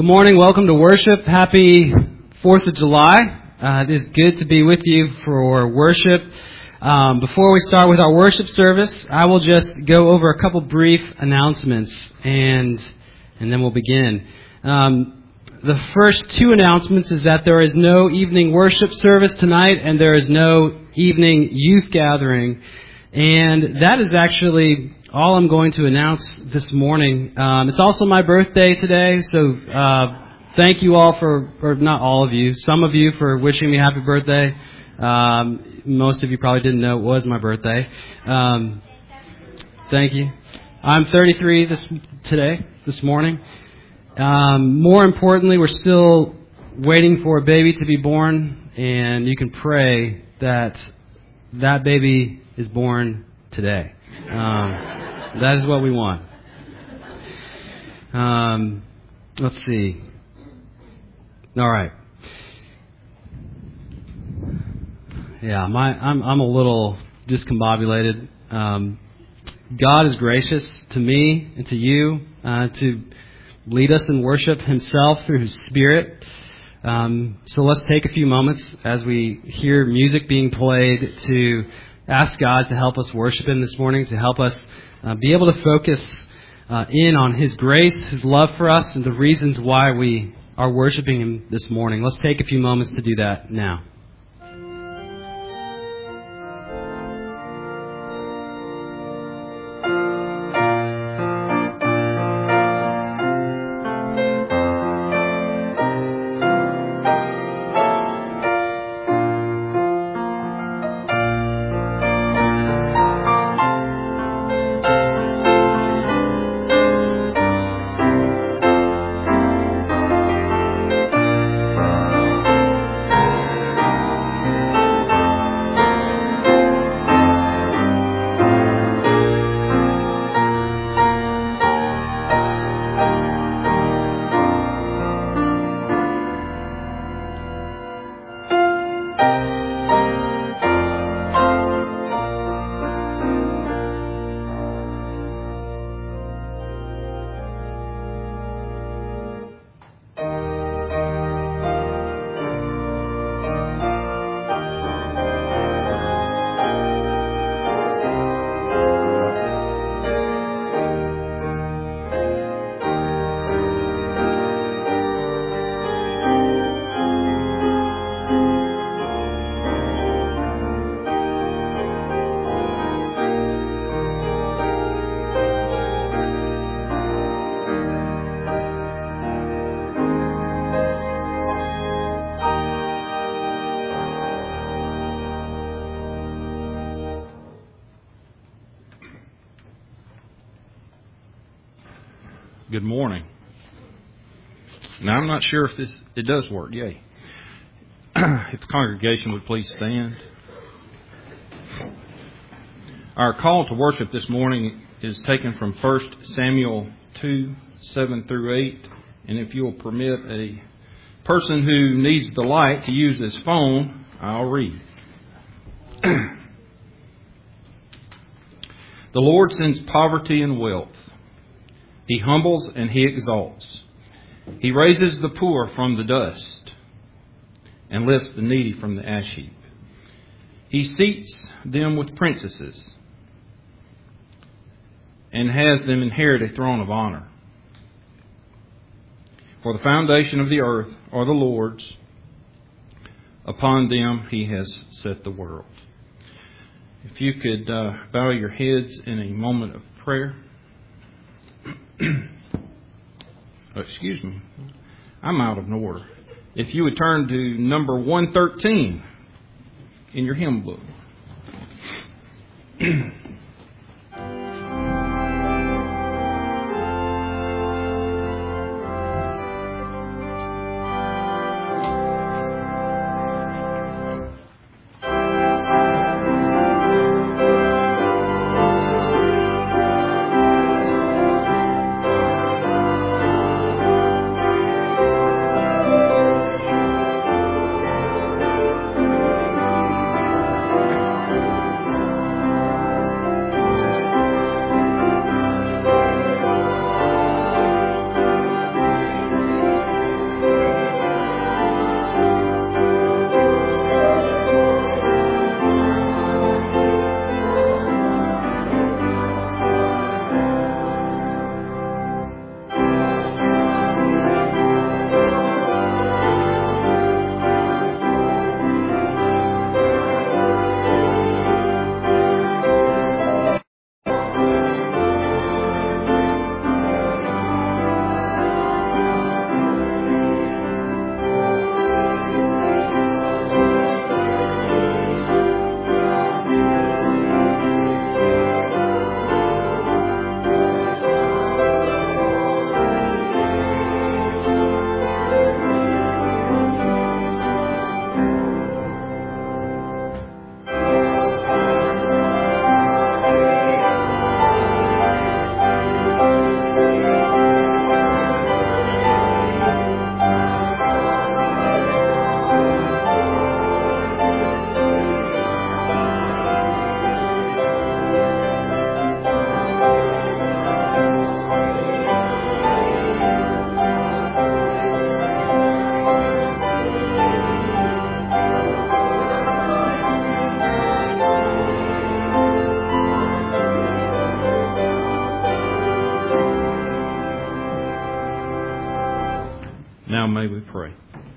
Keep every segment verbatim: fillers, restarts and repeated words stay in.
Good morning. Welcome to worship. Happy fourth of July. Uh, it is good to be with you for worship. Um, before we start with our worship service, I will just go over a couple brief announcements, and and then we'll begin. Um, the first two announcements is that there is no evening worship service tonight, and there is no evening youth gathering. And that is actually all I'm going to announce this morning. Um, it's also my birthday today, so uh, thank you all for, or not all of you, some of you for wishing me happy birthday. Um, most of you probably didn't know it was my birthday. Um, thank you. I'm thirty-three this today, this morning. Um, more importantly, we're still waiting for a baby to be born, and you can pray that that baby is born today. Um, that is what we want. Um, let's see. All right. Yeah, my I'm I'm a little discombobulated. Um, God is gracious to me and to you uh, to lead us in worship Himself through His Spirit. Um, so let's take a few moments as we hear music being played to ask God to help us worship Him this morning, to help us uh, be able to focus uh, in on His grace, His love for us, and the reasons why we are worshiping Him this morning. Let's take a few moments to do that now. Good morning. Now, I'm not sure if this, it does work. Yay. If the congregation would please stand. Our call to worship this morning is taken from First Samuel two, seven through eight. And if you'll permit a person who needs the light to use his phone, I'll read. The Lord sends poverty and wealth. He humbles and He exalts. He raises the poor from the dust and lifts the needy from the ash heap. He seats them with princesses and has them inherit a throne of honor. For the foundation of the earth are the Lord's. Upon them He has set the world. If you could uh, bow your heads in a moment of prayer. Oh, excuse me, I'm out of order. If you would turn to number one thirteen in your hymn book. Now may we pray.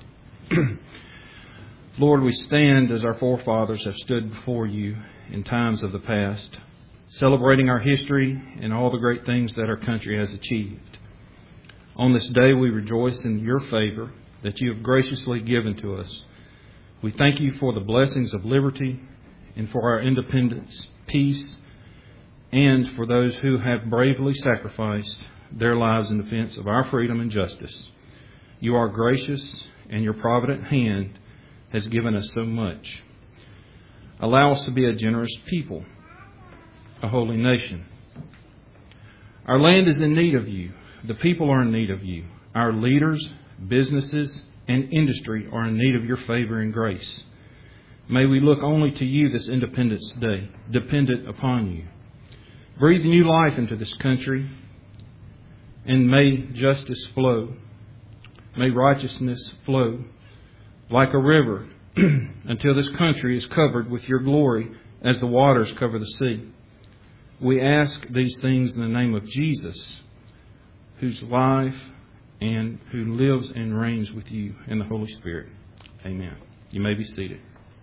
Lord, we stand as our forefathers have stood before you in times of the past, celebrating our history and all the great things that our country has achieved. On this day, we rejoice in your favor that you have graciously given to us. We thank you for the blessings of liberty and for our independence, peace, and for those who have bravely sacrificed their lives in defense of our freedom and justice. You are gracious, and your provident hand has given us so much. Allow us to be a generous people, a holy nation. Our land is in need of you. The people are in need of you. Our leaders, businesses, and industry are in need of your favor and grace. May we look only to you this Independence Day, dependent upon you. Breathe new life into this country, and may justice flow. May righteousness flow like a river until this country is covered with your glory as the waters cover the sea. We ask these things in the name of Jesus, whose life and who lives and reigns with you in the Holy Spirit. Amen. You may be seated.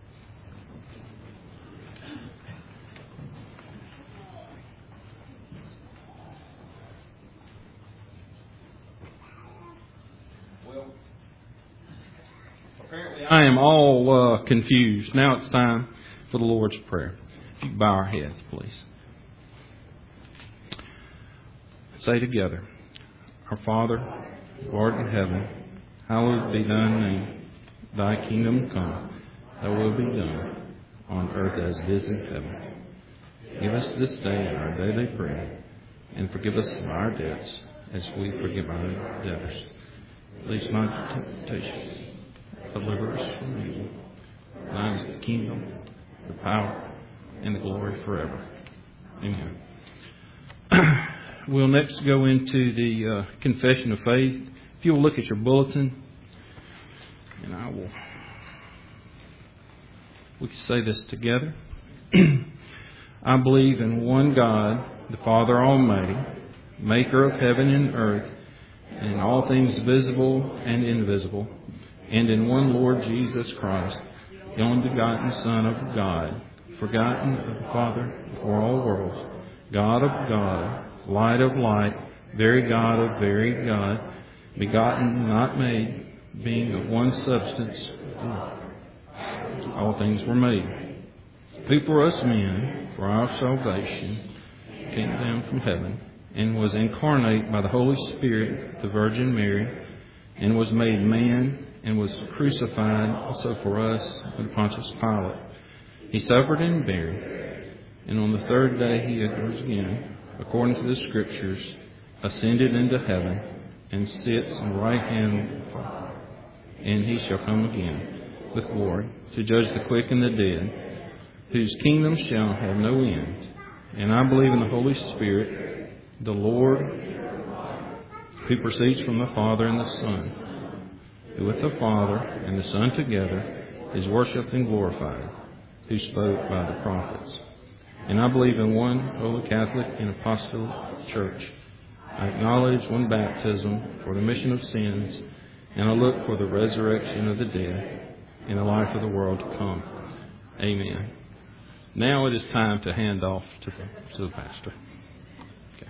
Well, apparently I am all uh, confused. Now it's time for the Lord's Prayer. If you could bow our heads, please. Say together, Our Father, who art in heaven, hallowed be thy name. Thy kingdom come, thy will be done, on earth as it is in heaven. Give us this day our daily bread, and forgive us our debts, as we forgive our debtors. Lead us not into temptation, but deliver us from evil. Thine is the kingdom, the power, and the glory forever. Amen. We'll next go into the uh, confession of faith. If you will look at your bulletin, and I will, we can say this together. I believe in one God, the Father Almighty, maker of heaven and earth, and in all things visible and invisible, and in one Lord Jesus Christ, the only begotten Son of God, forgotten of the Father before all worlds, God of God, light of light, very God of very God, begotten, not made, being of one substance, all things were made. Who for us men, for our salvation, came down from heaven, and was incarnate by the Holy Spirit, the Virgin Mary, and was made man, and was crucified also for us with Pontius Pilate. He suffered and buried, and on the third day he rose again, according to the Scriptures, ascended into heaven, and sits on the right hand of the Father. And he shall come again with glory to judge the quick and the dead, whose kingdom shall have no end. And I believe in the Holy Spirit, the Lord, who proceeds from the Father and the Son, who with the Father and the Son together is worshipped and glorified, who spoke by the prophets. And I believe in one holy Catholic and Apostolic Church. I acknowledge one baptism for the remission of sins, and I look for the resurrection of the dead and the life of the world to come. Amen. Now it is time to hand off to the, to the pastor. Okay.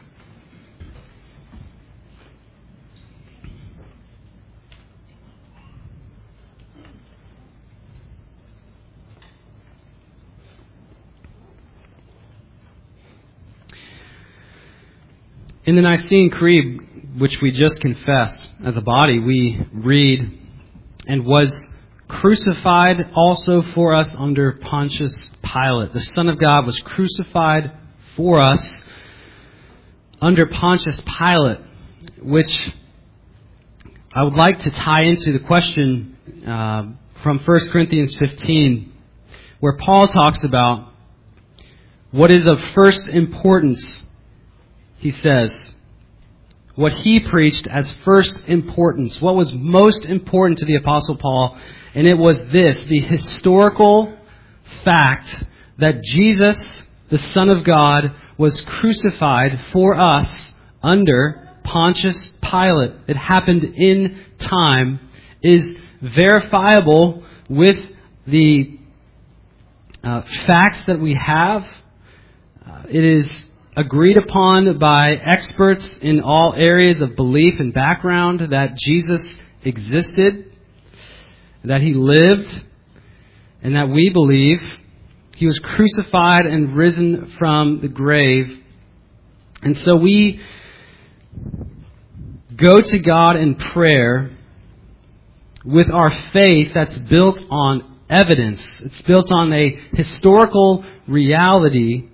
In the Nicene Creed, which we just confessed as a body, we read, and was crucified also for us under Pontius Pilate. The Son of God was crucified for us under Pontius Pilate, which I would like to tie into the question uh, from First Corinthians fifteen, where Paul talks about what is of first importance. He says, what he preached as first importance, what was most important to the Apostle Paul, and it was this, the historical fact that Jesus, the Son of God, was crucified for us under Pontius Pilate. It happened in time, is verifiable with the uh, facts that we have. Uh, it is agreed upon by experts in all areas of belief and background that Jesus existed, that He lived, and that we believe He was crucified and risen from the grave. And so we go to God in prayer with our faith that's built on evidence. It's built on a historical reality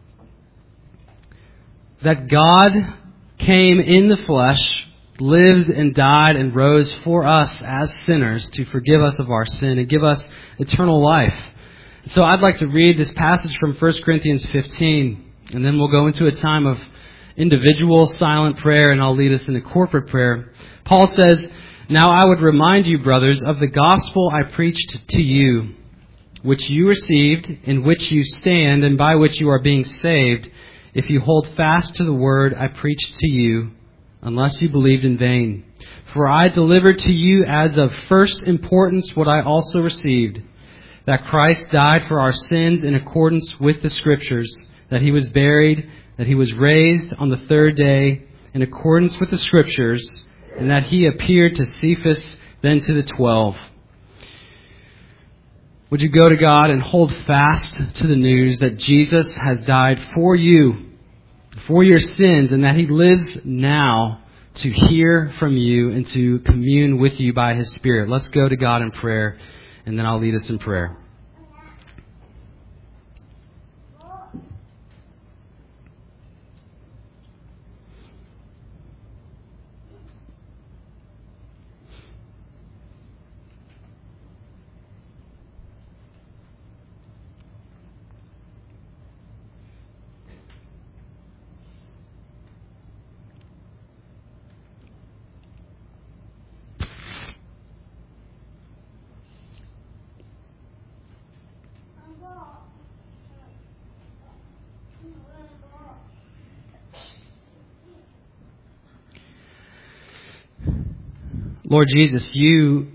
that God came in the flesh, lived and died and rose for us as sinners to forgive us of our sin and give us eternal life. So I'd like to read this passage from First Corinthians fifteen, and then we'll go into a time of individual silent prayer, and I'll lead us into corporate prayer. Paul says, "Now I would remind you, brothers, of the gospel I preached to you, which you received, in which you stand, and by which you are being saved, if you hold fast to the word I preached to you, unless you believed in vain. For I delivered to you as of first importance what I also received, that Christ died for our sins in accordance with the Scriptures, that He was buried, that He was raised on the third day in accordance with the Scriptures, and that He appeared to Cephas, then to the twelve." Would you go to God and hold fast to the news that Jesus has died for you, for your sins, and that He lives now to hear from you and to commune with you by His Spirit? Let's go to God in prayer, and then I'll lead us in prayer. Lord Jesus, You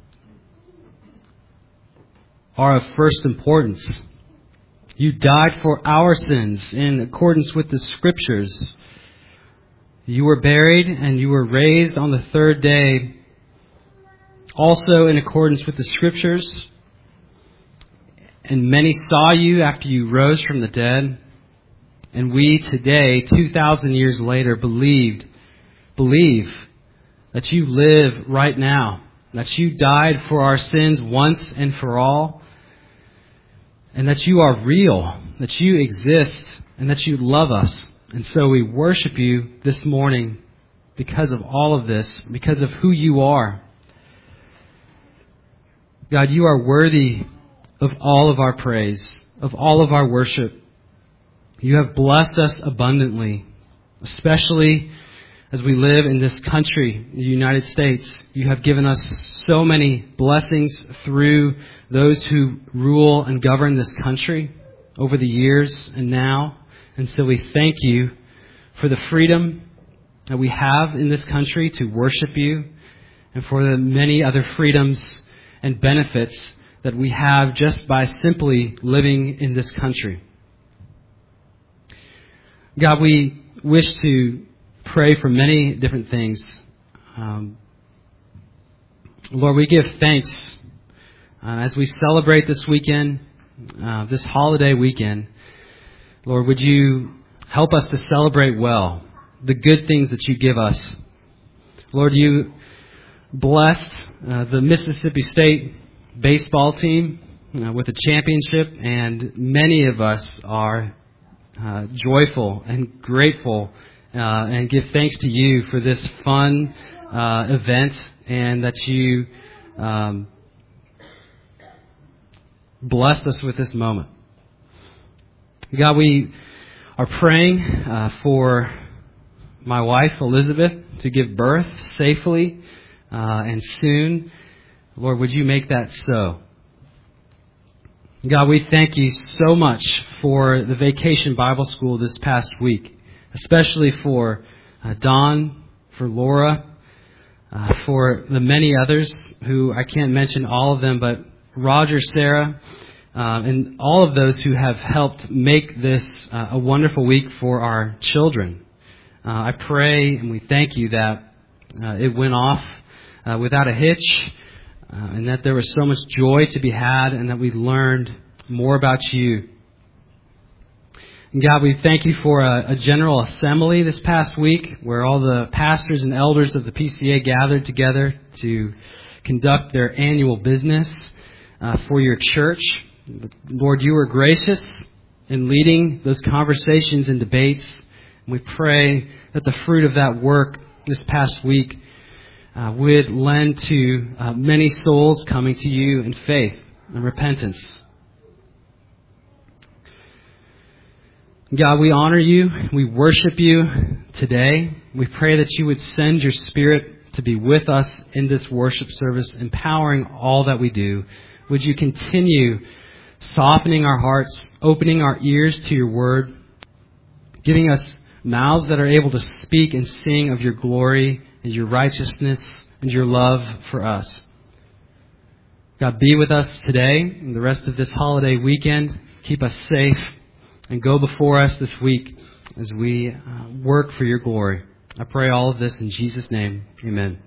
are of first importance. You died for our sins in accordance with the Scriptures. You were buried and You were raised on the third day, also in accordance with the Scriptures. And many saw You after You rose from the dead. And we today, two thousand years later, believed, believe that You live right now, that You died for our sins once and for all, and that You are real, that You exist, and that You love us. And so we worship You this morning because of all of this, because of who You are. God, You are worthy of all of our praise, of all of our worship. You have blessed us abundantly, especially as we live in this country, the United States. You have given us so many blessings through those who rule and govern this country over the years and now. And so we thank You for the freedom that we have in this country to worship You, and for the many other freedoms and benefits that we have just by simply living in this country. God, we wish to pray for many different things. Um, Lord, we give thanks uh, as we celebrate this weekend, uh, this holiday weekend. Lord, would You help us to celebrate well the good things that You give us. Lord, You blessed uh, the Mississippi State baseball team uh, with a championship, and many of us are uh, joyful and grateful Uh, and give thanks to You for this fun uh, event, and that You um, blessed us with this moment. God, we are praying uh, for my wife, Elizabeth, to give birth safely uh, and soon. Lord, would You make that so? God, we thank You so much for the Vacation Bible School this past week, especially for uh, Don, for Laura, uh, for the many others who I can't mention all of them, but Roger, Sarah, uh, and all of those who have helped make this uh, a wonderful week for our children. Uh, I pray and we thank you that uh, it went off uh, without a hitch, uh, and that there was so much joy to be had, and that we learned more about you. And God, we thank you for a, a general assembly this past week where all the pastors and elders of the P C A gathered together to conduct their annual business uh, for your church. Lord, you were gracious in leading those conversations and debates. And we pray that the fruit of that work this past week uh, would lend to uh, many souls coming to you in faith and repentance. God, we honor you. We worship you today. We pray that you would send your Spirit to be with us in this worship service, empowering all that we do. Would you continue softening our hearts, opening our ears to your word, giving us mouths that are able to speak and sing of your glory and your righteousness and your love for us. God, be with us today and the rest of this holiday weekend. Keep us safe. And go before us this week as we uh, work for your glory. I pray all of this in Jesus' name. Amen.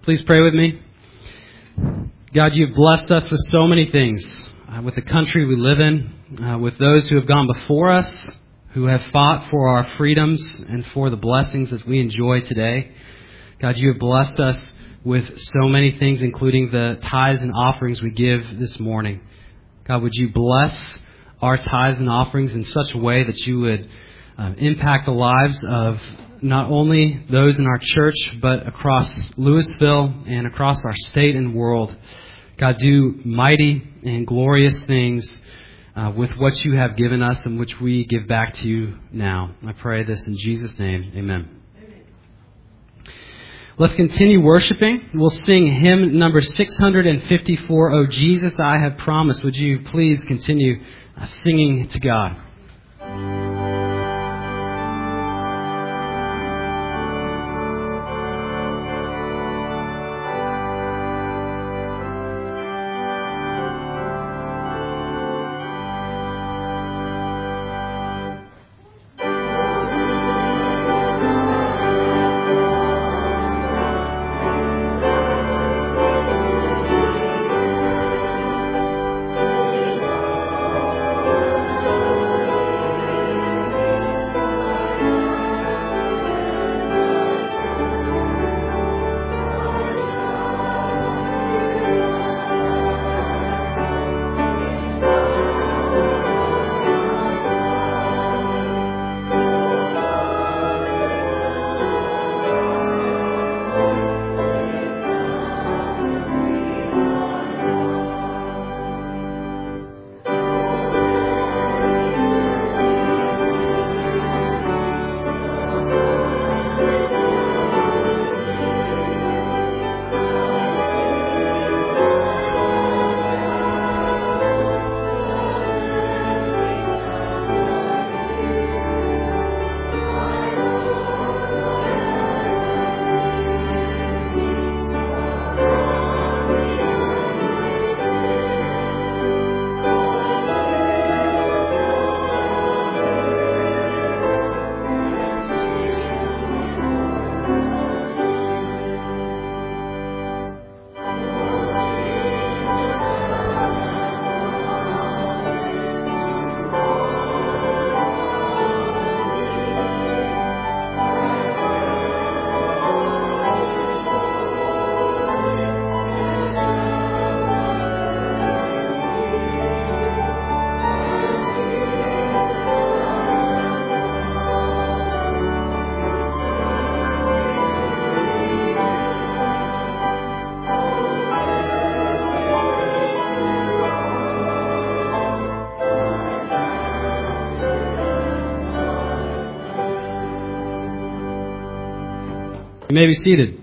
Please pray with me. God, you've blessed us with so many things, uh, with the country we live in, uh, with those who have gone before us, who have fought for our freedoms and for the blessings that we enjoy today. God, you have blessed us with so many things, including the tithes and offerings we give this morning. God, would you bless our tithes and offerings in such a way that you would uh, impact the lives of not only those in our church, but across Louisville and across our state and world. God, do mighty and glorious things uh, with what you have given us and which we give back to you now. I pray this in Jesus' name. Amen. Let's continue worshiping. We'll sing hymn number six hundred fifty-four, "O Jesus, I Have Promised." Would you please continue uh, singing to God? You may be seated.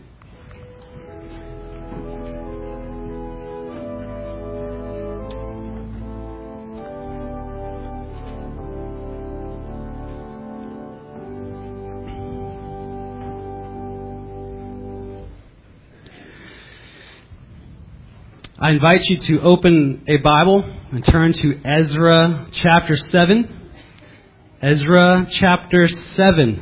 I invite you to open a Bible and turn to Ezra chapter seven. Ezra chapter seven.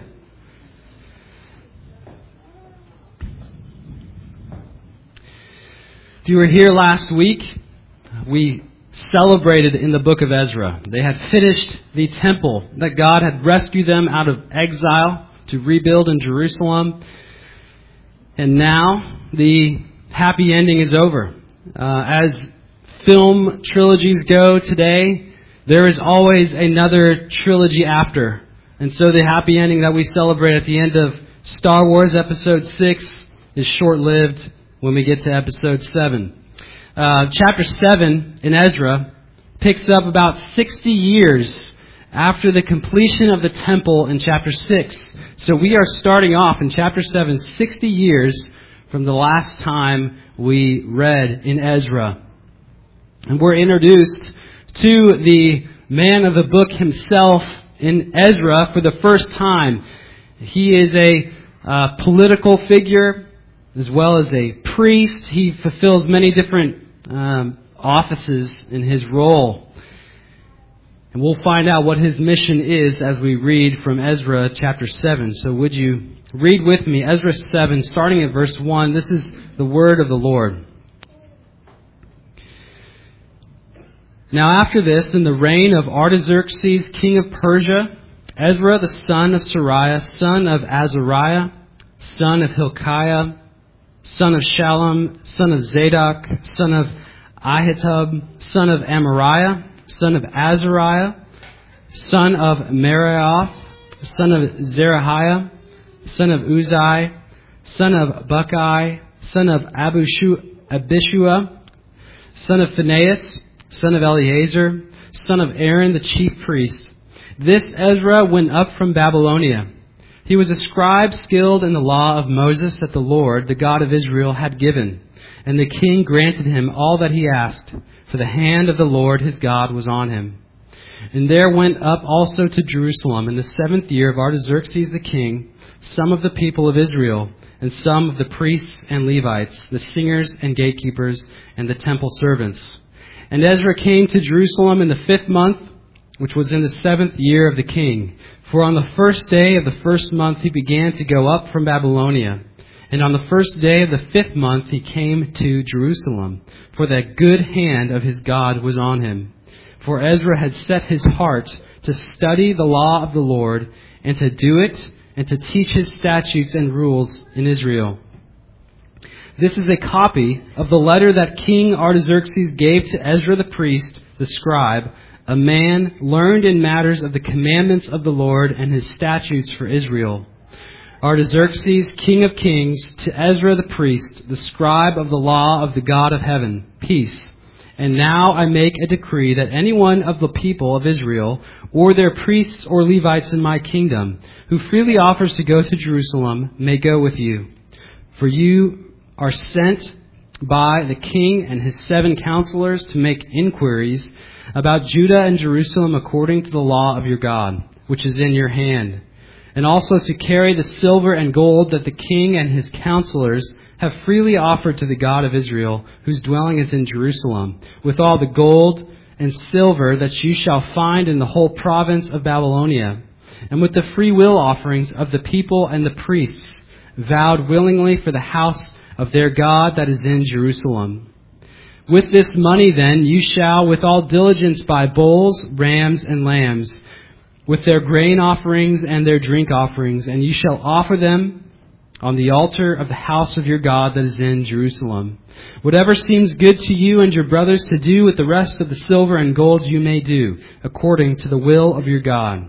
If you were here last week, we celebrated in the book of Ezra. They had finished the temple, that God had rescued them out of exile to rebuild in Jerusalem. And now the happy ending is over. Uh, as film trilogies go today, there is always another trilogy after. And so the happy ending that we celebrate at the end of Star Wars Episode six is short-lived when we get to Episode seven. Uh, chapter seven in Ezra picks up about sixty years after the completion of the temple in chapter six. So we are starting off in chapter seven, sixty years from the last time we read in Ezra. And we're introduced to the man of the book himself in Ezra for the first time. He is a uh, political figure as well as a priest. He fulfills many different um, offices in his role. And we'll find out what his mission is as we read from Ezra chapter seven. So would you read with me Ezra seven, starting at verse one. This is the word of the Lord. Now after this, in the reign of Artaxerxes, king of Persia, Ezra the son of Sariah, son of Azariah, son of Hilkiah, son of Shallum, son of Zadok, son of Ahitub, son of Amariah, son of Azariah, son of Merioth, son of Zerahiah, son of Uzai, son of Bukai, son of Abishu, Abishua, son of Phinehas, son of Eleazar, son of Aaron the chief priest. This Ezra went up from Babylonia. He was a scribe skilled in the law of Moses that the Lord, the God of Israel, had given. And the king granted him all that he asked, for the hand of the Lord his God was on him. And there went up also to Jerusalem in the seventh year of Artaxerxes the king, some of the people of Israel, and some of the priests and Levites, the singers and gatekeepers, and the temple servants. And Ezra came to Jerusalem in the fifth month, which was in the seventh year of the king. For on the first day of the first month he began to go up from Babylonia. And on the first day of the fifth month he came to Jerusalem, for the good hand of his God was on him. For Ezra had set his heart to study the law of the Lord, and to do it, and to teach his statutes and rules in Israel. This is a copy of the letter that King Artaxerxes gave to Ezra the priest, the scribe, a man learned in matters of the commandments of the Lord and his statutes for Israel. Artaxerxes, king of kings, to Ezra the priest, the scribe of the law of the God of heaven, peace. And now I make a decree that anyone of the people of Israel, or their priests or Levites in my kingdom, who freely offers to go to Jerusalem, may go with you. For you are sent by the king and his seven counselors to make inquiries about Judah and Jerusalem according to the law of your God, which is in your hand, and also to carry the silver and gold that the king and his counselors have freely offered to the God of Israel, whose dwelling is in Jerusalem, with all the gold and silver that you shall find in the whole province of Babylonia, and with the free will offerings of the people and the priests, vowed willingly for the house of their God that is in Jerusalem. With this money then you shall with all diligence buy bulls, rams, and lambs, with their grain offerings and their drink offerings, and you shall offer them on the altar of the house of your God that is in Jerusalem. Whatever seems good to you and your brothers to do with the rest of the silver and gold you may do, according to the will of your God.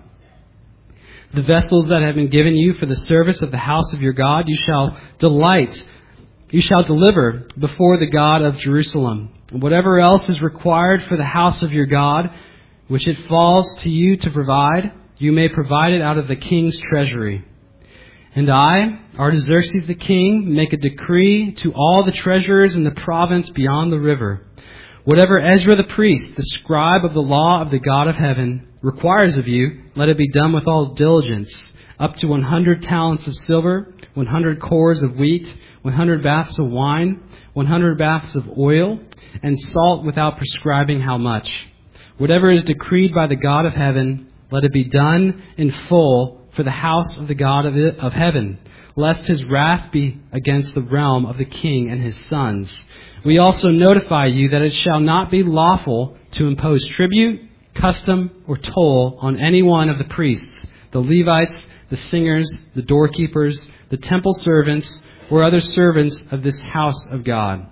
The vessels that have been given you for the service of the house of your God you shall delight You shall deliver before the God of Jerusalem. And whatever else is required for the house of your God, which it falls to you to provide, you may provide it out of the king's treasury. And I, Artaxerxes the king, make a decree to all the treasurers in the province beyond the river. Whatever Ezra the priest, the scribe of the law of the God of heaven, requires of you, let it be done with all diligence, up to one hundred talents of silver, one hundred cores of wheat, one hundred baths of wine, one hundred baths of oil, and salt without prescribing how much. Whatever is decreed by the God of heaven, let it be done in full for the house of the God of, it, of heaven, lest his wrath be against the realm of the king and his sons. We also notify you that it shall not be lawful to impose tribute, custom, or toll on any one of the priests, the Levites, the singers, the doorkeepers, the temple servants, or other servants of this house of God.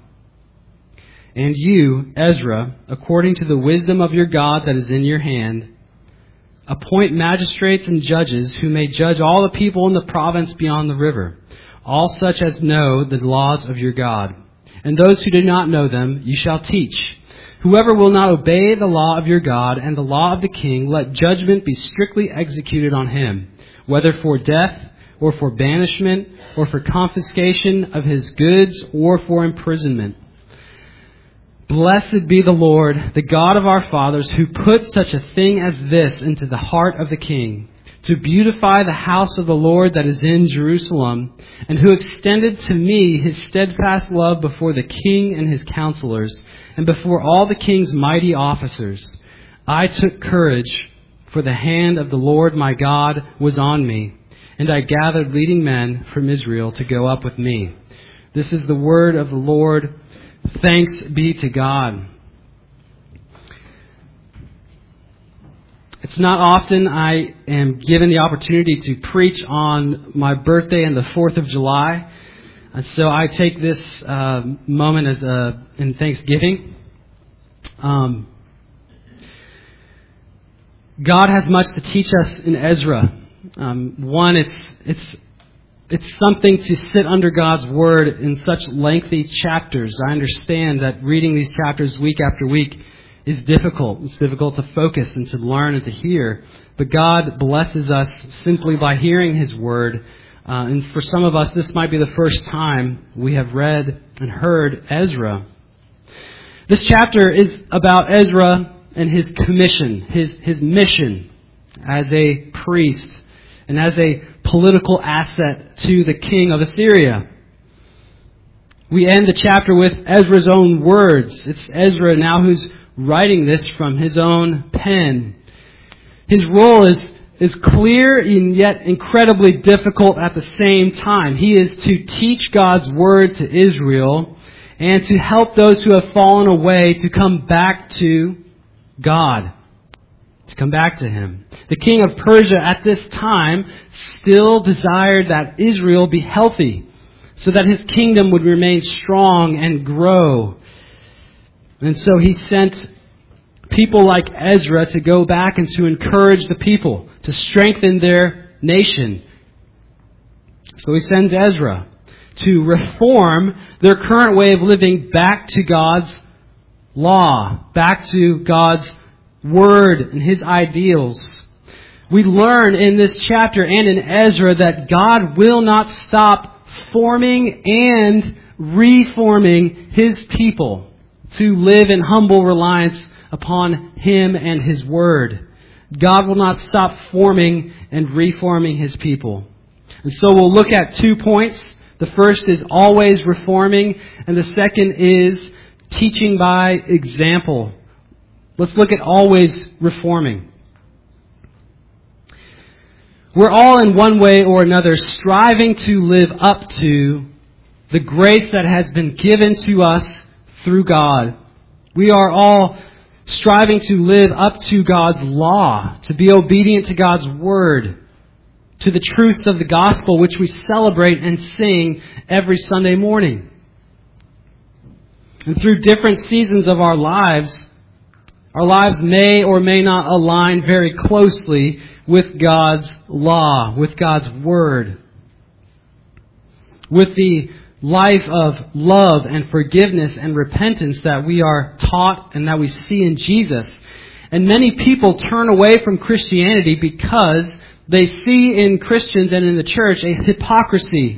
And you, Ezra, according to the wisdom of your God that is in your hand, appoint magistrates and judges who may judge all the people in the province beyond the river, all such as know the laws of your God. And those who do not know them, you shall teach. Whoever will not obey the law of your God and the law of the king, let judgment be strictly executed on him, whether for death or for banishment or for confiscation of his goods or for imprisonment. Blessed be the Lord, the God of our fathers, who put such a thing as this into the heart of the king, to beautify the house of the Lord that is in Jerusalem, and who extended to me his steadfast love before the king and his counselors, and before all the king's mighty officers. I took courage, for the hand of the Lord my God was on me, and I gathered leading men from Israel to go up with me. This is the word of the Lord. Thanks be to God. It's not often I am given the opportunity to preach on my birthday and the fourth of July. And so I take this uh, moment as a, in Thanksgiving. Um, God has much to teach us in Ezra. Um, one, it's it's it's something to sit under God's Word in such lengthy chapters. I understand that reading these chapters week after week is difficult. It's difficult to focus and to learn and to hear. But God blesses us simply by hearing His Word. Uh, and for some of us, this might be the first time we have read and heard Ezra. This chapter is about Ezra and his commission, his, his mission as a priest and as a political asset to the king of Assyria. We end the chapter with Ezra's own words. It's Ezra now who's writing this from his own pen. His role is, is clear and yet incredibly difficult at the same time. He is to teach God's word to Israel and to help those who have fallen away to come back to God, to come back to Him. The king of Persia at this time still desired that Israel be healthy so that his kingdom would remain strong and grow. And so he sent people like Ezra to go back and to encourage the people, to strengthen their nation. So he sends Ezra to reform their current way of living back to God's law, back to God's Word and His ideals. We learn in this chapter and in Ezra that God will not stop forming and reforming His people to live in humble reliance upon Him and His Word. God will not stop forming and reforming His people. And so we'll look at two points. The first is always reforming, and the second is teaching by example. Let's look at always reforming. We're all in one way or another striving to live up to the grace that has been given to us through God. We are all striving to live up to God's law, to be obedient to God's word, to the truths of the gospel which we celebrate and sing every Sunday morning. And through different seasons of our lives, our lives may or may not align very closely with God's law, with God's word, with the life of love and forgiveness and repentance that we are taught and that we see in Jesus. And many people turn away from Christianity because they see in Christians and in the church a hypocrisy.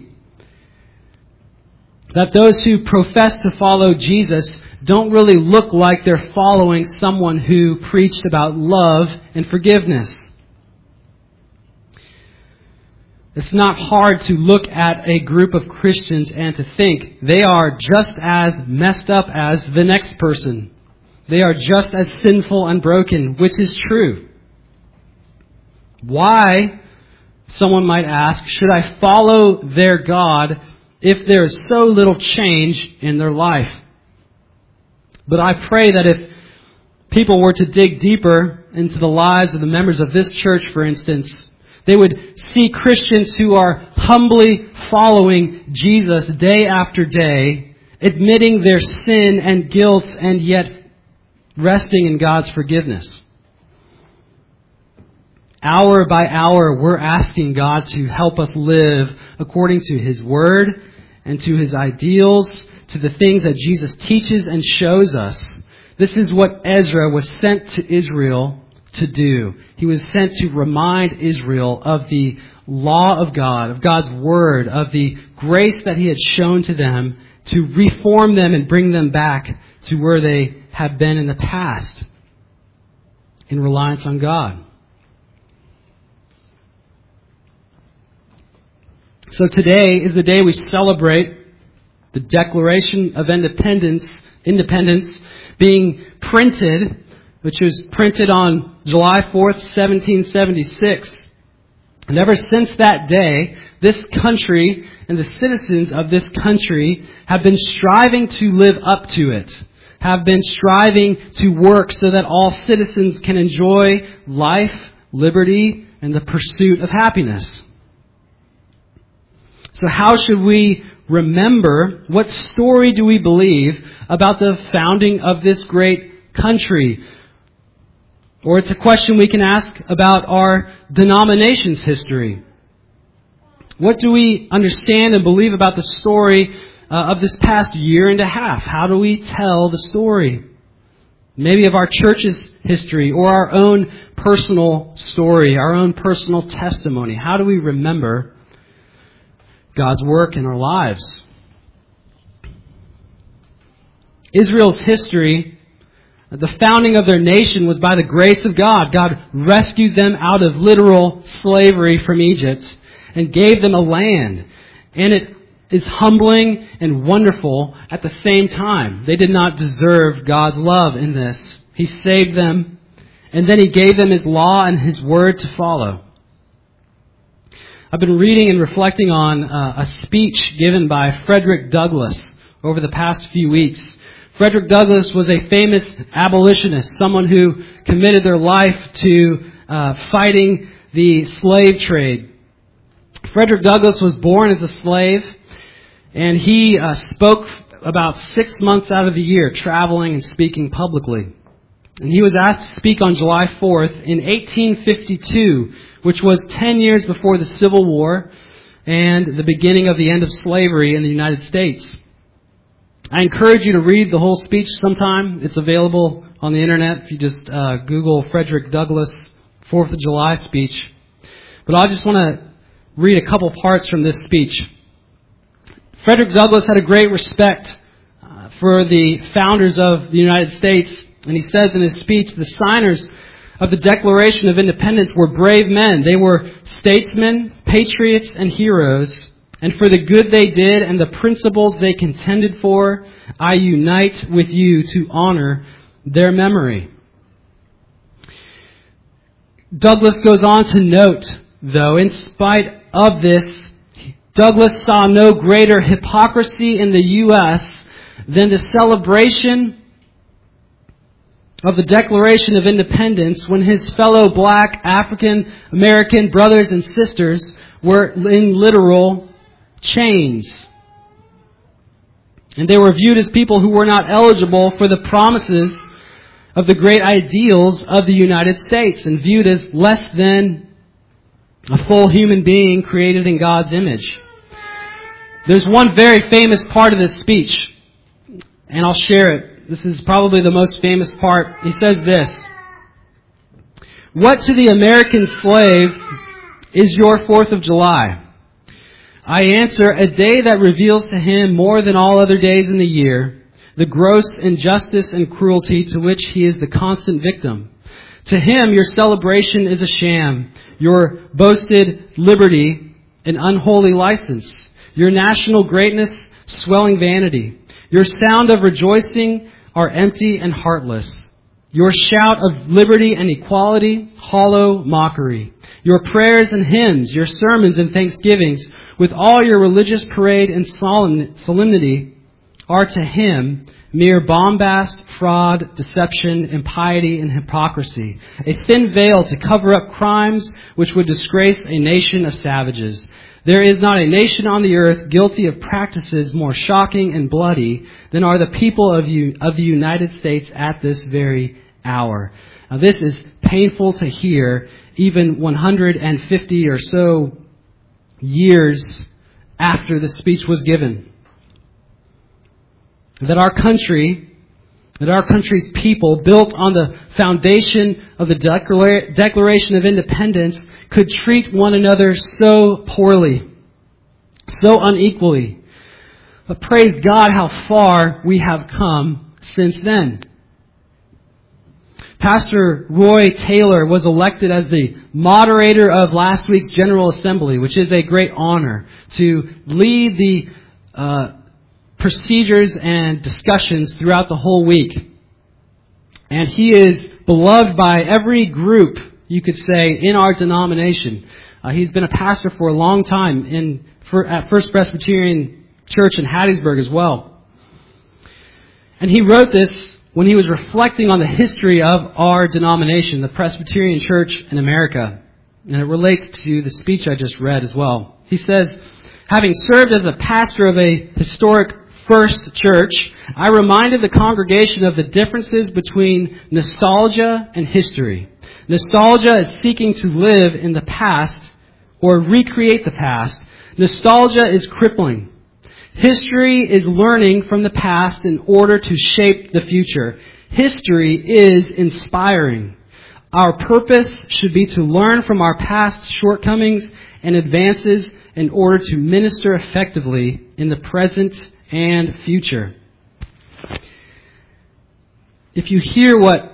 That those who profess to follow Jesus don't really look like they're following someone who preached about love and forgiveness. It's not hard to look at a group of Christians and to think they are just as messed up as the next person. They are just as sinful and broken, which is true. Why, someone might ask, should I follow their God if there is so little change in their life? But I pray that if people were to dig deeper into the lives of the members of this church, for instance, they would see Christians who are humbly following Jesus day after day, admitting their sin and guilt, and yet resting in God's forgiveness. Hour by hour, we're asking God to help us live according to His Word and to His ideals, to the things that Jesus teaches and shows us. This is what Ezra was sent to Israel to do. He was sent to remind Israel of the law of God, of God's Word, of the grace that He had shown to them to reform them and bring them back to where they have been in the past in reliance on God. So today is the day we celebrate the Declaration of Independence, independence being printed, which was printed on July fourth, seventeen seventy-six. And ever since that day, this country and the citizens of this country have been striving to live up to it, have been striving to work so that all citizens can enjoy life, liberty, and the pursuit of happiness. So how should we remember, what story do we believe about the founding of this great country? Or it's a question we can ask about our denomination's history. What do we understand and believe about the story uh, of this past year and a half? How do we tell the story? Maybe of our church's history or our own personal story, our own personal testimony. How do we remember God's work in our lives? Israel's history, the founding of their nation, was by the grace of God. God rescued them out of literal slavery from Egypt and gave them a land. And it is humbling and wonderful at the same time. They did not deserve God's love in this. He saved them, and then He gave them His law and His word to follow. I've been reading and reflecting on uh, a speech given by Frederick Douglass over the past few weeks. Frederick Douglass was a famous abolitionist, someone who committed their life to uh, fighting the slave trade. Frederick Douglass was born as a slave, and he uh, spoke about six months out of the year, traveling and speaking publicly. And he was asked to speak on July fourth in eighteen fifty-two, which was ten years before the Civil War and the beginning of the end of slavery in the United States. I encourage you to read the whole speech sometime. It's available on the internet if you just uh, Google Frederick Douglass fourth of July speech. But I just want to read a couple parts from this speech. Frederick Douglass had a great respect uh, for the founders of the United States. And he says in his speech, the signers of the Declaration of Independence were brave men. They were statesmen, patriots, and heroes. And for the good they did and the principles they contended for, I unite with you to honor their memory. Douglass goes on to note, though, in spite of this, Douglass saw no greater hypocrisy in the U S than the celebration of the Declaration of Independence when his fellow black African American brothers and sisters were in literal chains. And they were viewed as people who were not eligible for the promises of the great ideals of the United States and viewed as less than a full human being created in God's image. There's one very famous part of this speech, and I'll share it. This is probably the most famous part. He says this: "What to the American slave is your fourth of July? I answer, a day that reveals to him more than all other days in the year the gross injustice and cruelty to which he is the constant victim. To him, your celebration is a sham, your boasted liberty an unholy license, your national greatness swelling vanity. Your sound of rejoicing are empty and heartless. Your shout of liberty and equality, hollow mockery. Your prayers and hymns, your sermons and thanksgivings, with all your religious parade and solemnity, are to him mere bombast, fraud, deception, impiety, and hypocrisy, a thin veil to cover up crimes which would disgrace a nation of savages. There is not a nation on the earth guilty of practices more shocking and bloody than are the people of, you, of the United States at this very hour." Now, this is painful to hear, even one hundred fifty or so years after the speech was given. That our country, that our country's people, built on the foundation of the Declara- Declaration of Independence, could treat one another so poorly, so unequally. But praise God how far we have come since then. Pastor Roy Taylor was elected as the moderator of last week's General Assembly, which is a great honor, to lead the uh, procedures and discussions throughout the whole week. And he is beloved by every group, you could say, in our denomination. Uh, he's been a pastor for a long time in for, at First Presbyterian Church in Hattiesburg as well. And he wrote this when he was reflecting on the history of our denomination, the Presbyterian Church in America. And it relates to the speech I just read as well. He says, having served as a pastor of a historic First Church, I reminded the congregation of the differences between nostalgia and history. Nostalgia is seeking to live in the past or recreate the past. Nostalgia is crippling. History is learning from the past in order to shape the future. History is inspiring. Our purpose should be to learn from our past shortcomings and advances in order to minister effectively in the present and future. If you hear what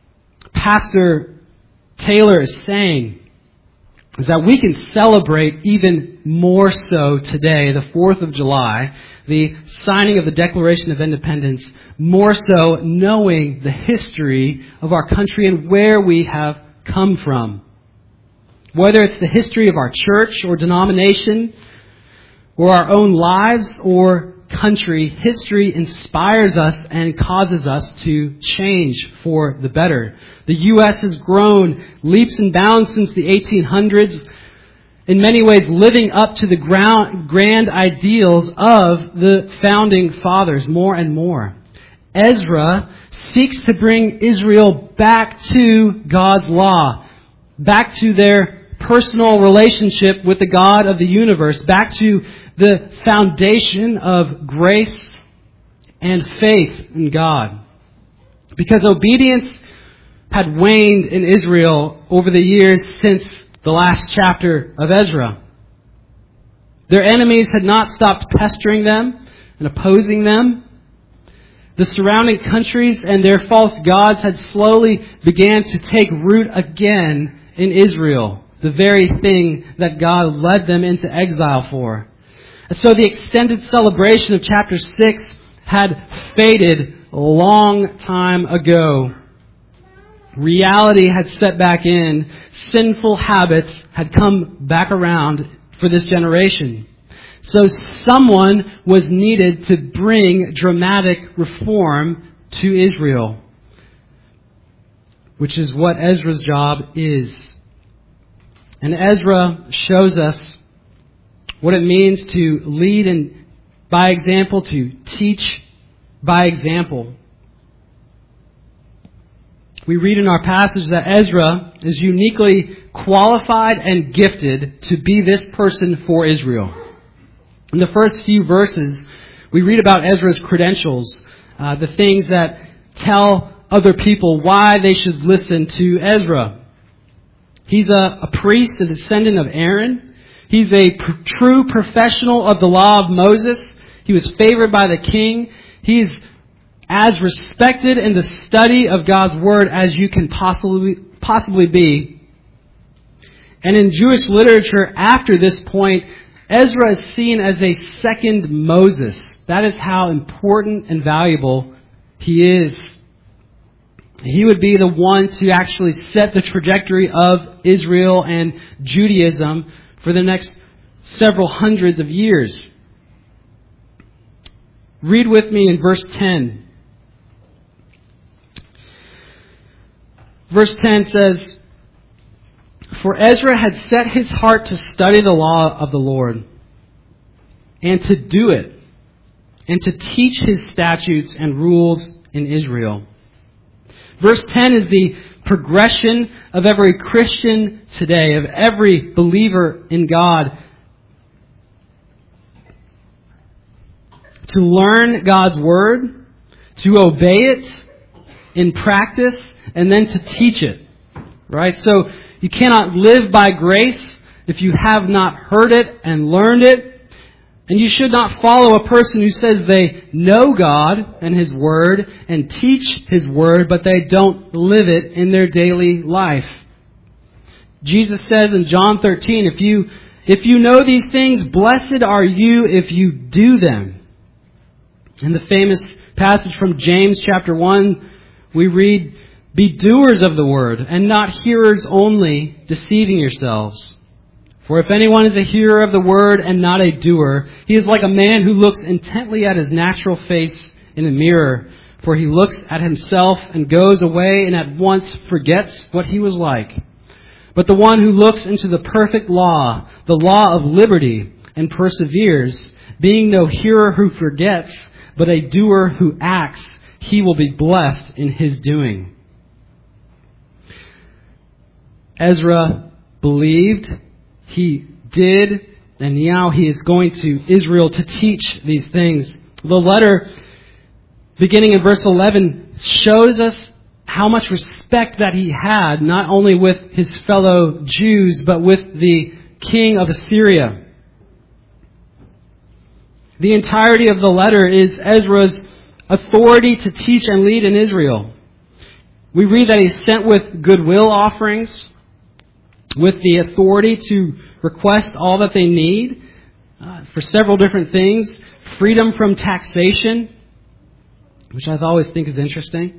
Pastor Taylor is saying, is that we can celebrate even more so today, the fourth of July, the signing of the Declaration of Independence, more so knowing the history of our country and where we have come from. Whether it's the history of our church or denomination, or our own lives or country, history inspires us and causes us to change for the better. The U S has grown leaps and bounds since the eighteen hundreds, in many ways living up to the ground, grand ideals of the founding fathers more and more. Ezra seeks to bring Israel back to God's law, back to their personal relationship with the God of the universe, back to the foundation of grace and faith in God. Because obedience had waned in Israel over the years since the last chapter of Ezra. Their enemies had not stopped pestering them and opposing them. The surrounding countries and their false gods had slowly began to take root again in Israel, the very thing that God led them into exile for. And so the extended celebration of chapter six had faded a long time ago. Reality had set back in. Sinful habits had come back around for this generation. So someone was needed to bring dramatic reform to Israel, which is what Ezra's job is. And Ezra shows us what it means to lead and by example, to teach by example. We read in our passage that Ezra is uniquely qualified and gifted to be this person for Israel. In the first few verses, we read about Ezra's credentials, uh, the things that tell other people why they should listen to Ezra. He's a, a priest, a descendant of Aaron. He's a pr- true professional of the law of Moses. He was favored by the king. He's as respected in the study of God's Word as you can possibly possibly be. And in Jewish literature, after this point, Ezra is seen as a second Moses. That is how important and valuable he is. He would be the one to actually set the trajectory of Israel and Judaism for the next several hundreds of years. Read with me in verse ten. Verse ten says, "For Ezra had set his heart to study the law of the Lord, and to do it, and to teach his statutes and rules in Israel." Verse ten is the progression of every Christian today, of every believer in God. To learn God's Word, to obey it in practice, and then to teach it. Right? So you cannot live by grace if you have not heard it and learned it. And you should not follow a person who says they know God and His Word and teach His Word, but they don't live it in their daily life. Jesus says in John thirteen, if you, if you know these things, blessed are you if you do them. In the famous passage from James chapter one, we read, "Be doers of the word, and not hearers only, deceiving yourselves. For if anyone is a hearer of the word and not a doer, he is like a man who looks intently at his natural face in a mirror. For he looks at himself and goes away and at once forgets what he was like. But the one who looks into the perfect law, the law of liberty, and perseveres, being no hearer who forgets, but a doer who acts, he will be blessed in his doing. Ezra believed, he did, and now he is going to Israel to teach these things. The letter, beginning in verse eleven, shows us how much respect that he had, not only with his fellow Jews, but with the king of Assyria. The entirety of the letter is Ezra's authority to teach and lead in Israel. We read that he's sent with goodwill offerings, with the authority to request all that they need uh, for several different things. Freedom from taxation, which I always think is interesting.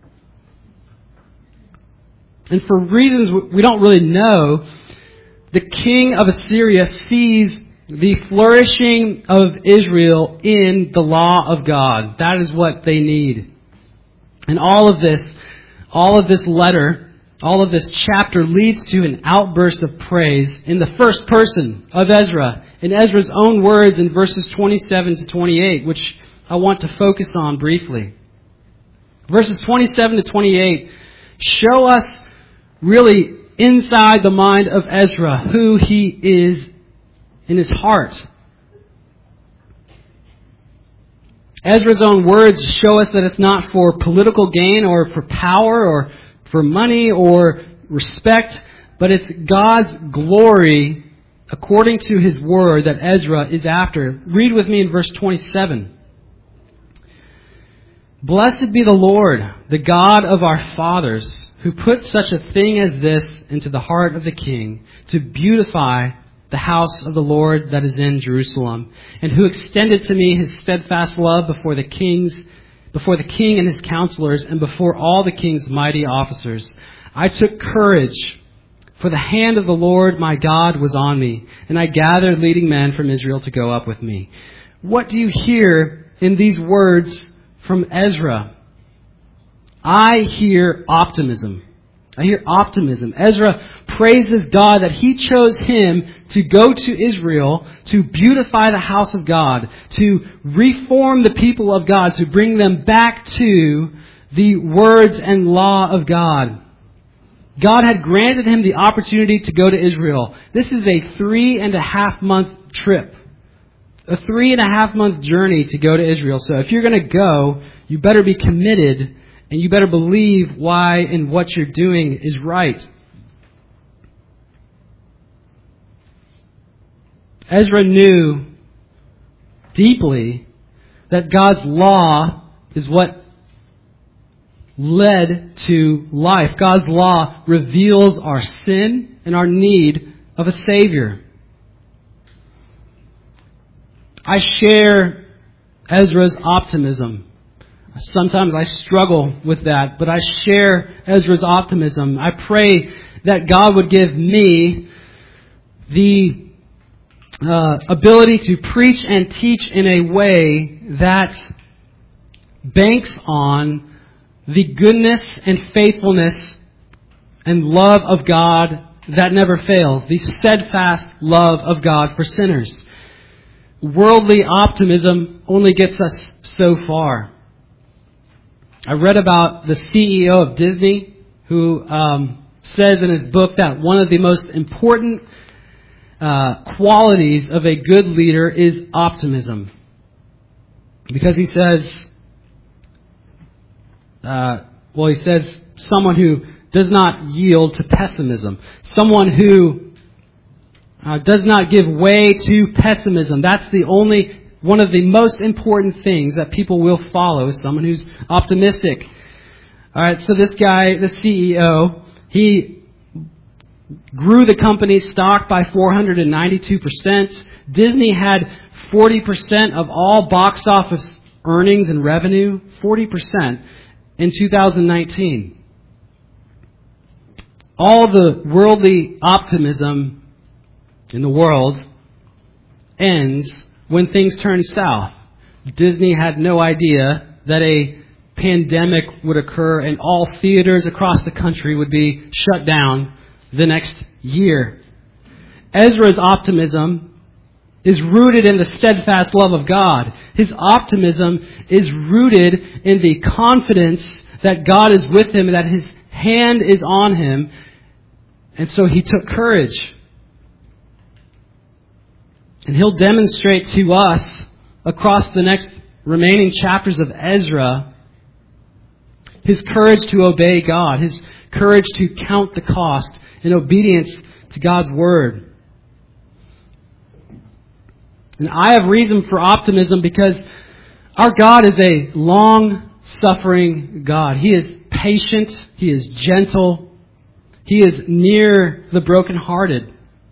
And for reasons we don't really know, the king of Assyria sees the flourishing of Israel in the law of God. That is what they need. And all of this, all of this letter, all of this chapter leads to an outburst of praise in the first person of Ezra, in Ezra's own words in verses twenty-seven to twenty-eight, which I want to focus on briefly. Verses twenty-seven to twenty-eight show us really inside the mind of Ezra who he is in his heart. Ezra's own words show us that it's not for political gain or for power or for money or respect, but it's God's glory according to His word that Ezra is after. Read with me in verse twenty-seven. Blessed be the Lord, the God of our fathers, who put such a thing as this into the heart of the king, to beautify the house of the Lord that is in Jerusalem, and who extended to me His steadfast love before the kings, before the king and his counselors, and before all the king's mighty officers. I took courage, for the hand of the Lord my God was on me, and I gathered leading men from Israel to go up with me. What do you hear in these words from Ezra? I hear optimism. I hear optimism. Ezra praises God that He chose him to go to Israel to beautify the house of God, to reform the people of God, to bring them back to the words and law of God. God had granted him the opportunity to go to Israel. This is a three and a half month trip. A three and a half month journey to go to Israel. So if you're going to go, you better be committed and you better believe why and what you're doing is right. Ezra knew deeply that God's law is what led to life. God's law reveals our sin and our need of a Savior. I share Ezra's optimism. Sometimes I struggle with that, but I share Ezra's optimism. I pray that God would give me the uh, ability to preach and teach in a way that banks on the goodness and faithfulness and love of God that never fails. The steadfast love of God for sinners. Worldly optimism only gets us so far. I read about the C E O of Disney who um, says in his book that one of the most important uh, qualities of a good leader is optimism. Because he says, uh, well, he says someone who does not yield to pessimism. Someone who uh, does not give way to pessimism. That's the only one of the most important things that people will follow is someone who's optimistic. All right, so this guy, the C E O, he grew the company's stock by four hundred ninety-two percent. Disney had forty percent of all box office earnings and revenue, forty percent in two thousand nineteen. All the worldly optimism in the world ends when things turn south. Disney had no idea that a pandemic would occur and all theaters across the country would be shut down the next year. Ezra's optimism is rooted in the steadfast love of God. His optimism is rooted in the confidence that God is with him and that His hand is on him. And so he took courage. And he'll demonstrate to us across the next remaining chapters of Ezra his courage to obey God, his courage to count the cost in obedience to God's Word. And I have reason for optimism because our God is a long-suffering God. He is patient. He is gentle. He is near the brokenhearted.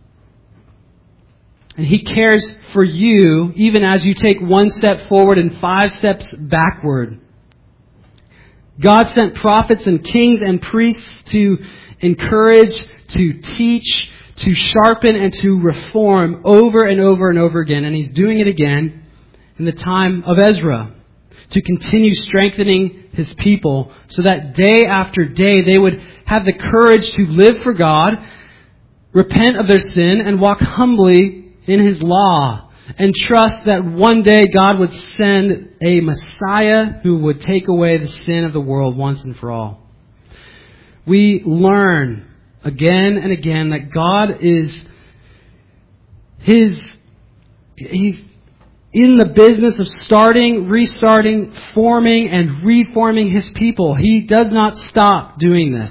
And He cares for you even as you take one step forward and five steps backward. God sent prophets and kings and priests to encourage, to teach, to sharpen, and to reform over and over and over again. And He's doing it again in the time of Ezra to continue strengthening His people so that day after day they would have the courage to live for God, repent of their sin, and walk humbly in His law. And trust that one day God would send a Messiah who would take away the sin of the world once and for all. We learn again and again that God is His, He's in the business of starting, restarting, forming, and reforming His people. He does not stop doing this.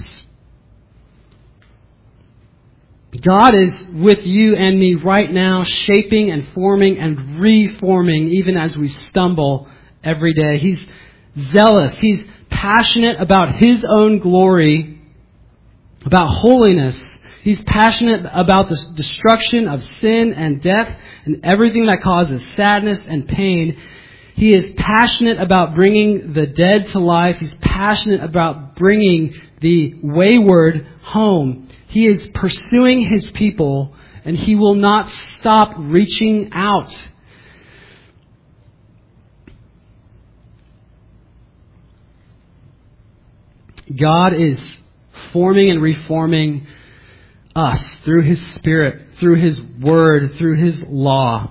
God is with you and me right now, shaping and forming and reforming even as we stumble every day. He's zealous. He's passionate about His own glory, about holiness. He's passionate about the destruction of sin and death and everything that causes sadness and pain. He is passionate about bringing the dead to life. He's passionate about bringing the wayward home. He is pursuing His people, and He will not stop reaching out. God is forming and reforming us through His Spirit, through His Word, through His law.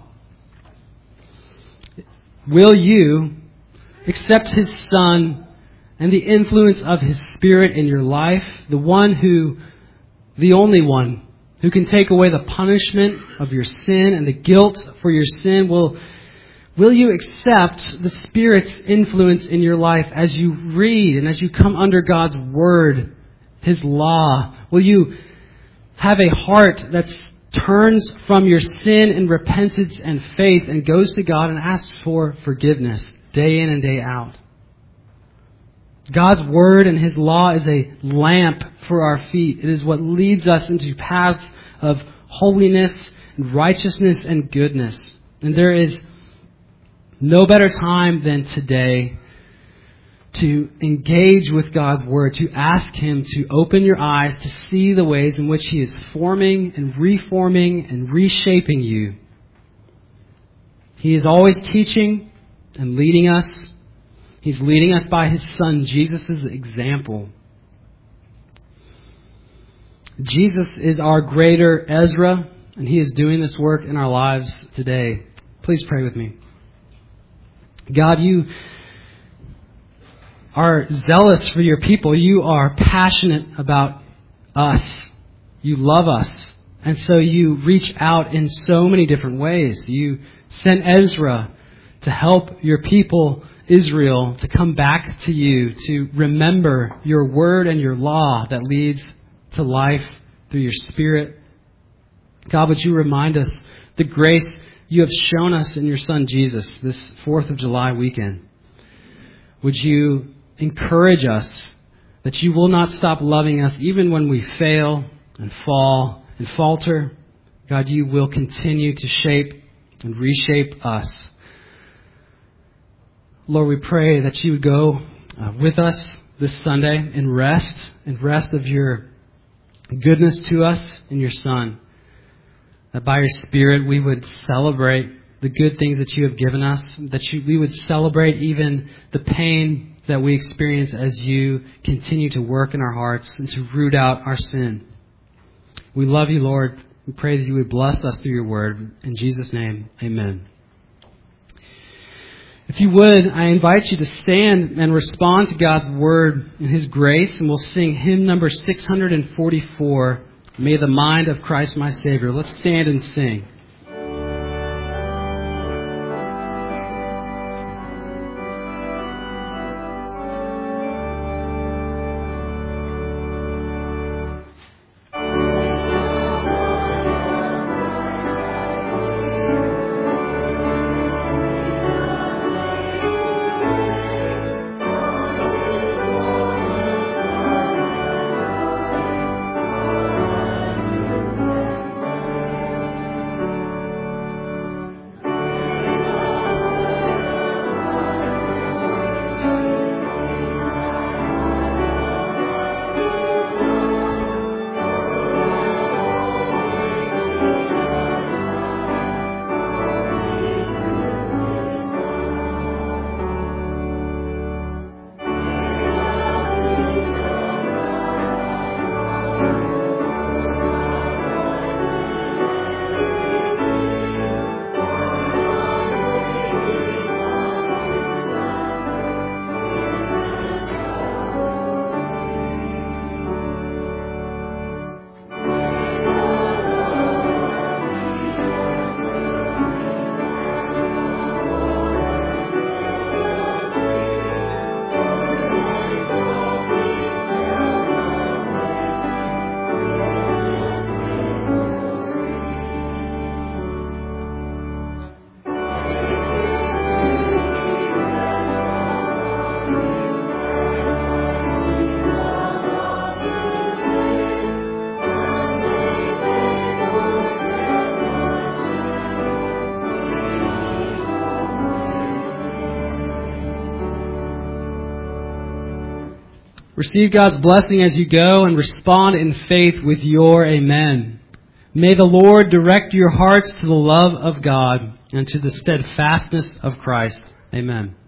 Will you accept His Son and the influence of His Spirit in your life, the one who The only one who can take away the punishment of your sin and the guilt for your sin? Will, will you accept the Spirit's influence in your life as you read and as you come under God's Word, His law? Will you have a heart that turns from your sin in repentance and faith and goes to God and asks for forgiveness day in and day out? God's Word and His law is a lamp for our feet. It is what leads us into paths of holiness and righteousness and goodness. And there is no better time than today to engage with God's Word, to ask Him to open your eyes to see the ways in which He is forming and reforming and reshaping you. He is always teaching and leading us. He's leading us by His Son, Jesus' example. Jesus is our greater Ezra, and He is doing this work in our lives today. Please pray with me. God, You are zealous for Your people. You are passionate about us. You love us. And so You reach out in so many different ways. You sent Ezra to help Your people Israel to come back to You, to remember Your Word and Your law that leads to life through Your Spirit. God, would You remind us the grace You have shown us in Your Son Jesus this fourth of July weekend. Would You encourage us that You will not stop loving us even when we fail and fall and falter. God, You will continue to shape and reshape us. Lord, we pray that You would go uh, with us this Sunday and rest, and rest of Your goodness to us in Your Son. that by your Spirit we would celebrate the good things that you have given us, that you, we would celebrate even the pain that we experience as you continue to work in our hearts and to root out our sin. We love you, Lord. We pray that you would bless us through your word. In Jesus' name, amen. If you would, I invite you to stand and respond to God's word and his grace, and we'll sing hymn number six hundred forty-four, May the Mind of Christ My Savior. Let's stand and sing. Receive God's blessing as you go and respond in faith with your amen. May the Lord direct your hearts to the love of God and to the steadfastness of Christ. Amen.